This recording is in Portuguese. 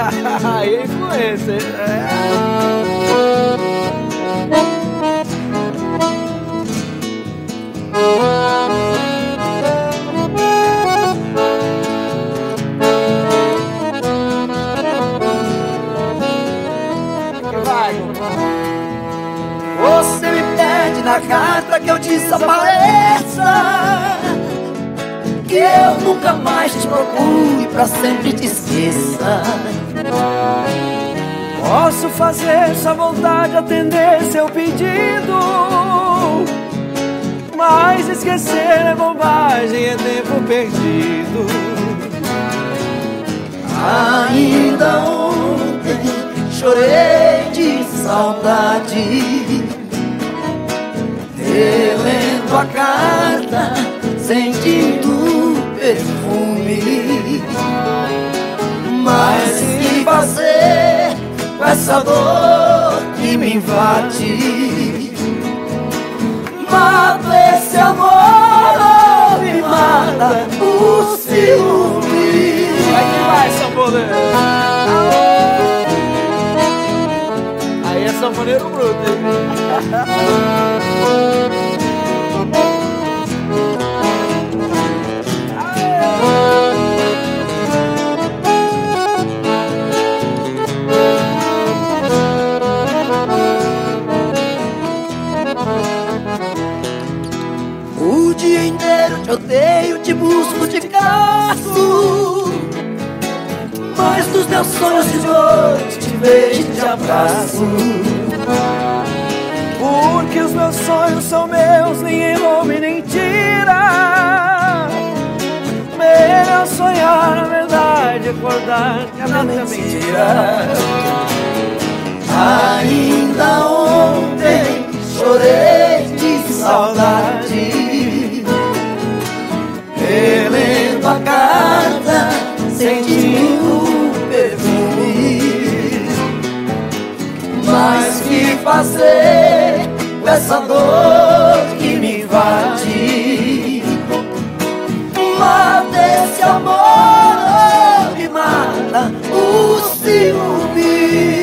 Aí é influência. Você me pede na carta que eu desapareça, que eu nunca mais te procure, pra sempre te esqueça. Posso fazer sua vontade, atender seu pedido, mas esquecer é bobagem, é tempo perdido. Ainda ontem chorei de saudade, relendo a carta, sentindo o perfume. Mas que fazer com essa dor que me invade? Mata esse amor, me mata o ciúme. Vai que vai, sanfoneiro. Aí é sanfoneiro bruto, hein? O dia inteiro te odeio, te busco, te caço, mas dos meus sonhos de noite te vejo e te abraço. Porque os meus sonhos são meus, ninguém rouba nem tira. Melhor sonhar na verdade, acordar cada mentira. Ainda ontem chorei de saudade, relendo a carta, sentindo o perfume. Mas que fazer com essa dor que me invade? Mata esse amor, me mata o ciúme.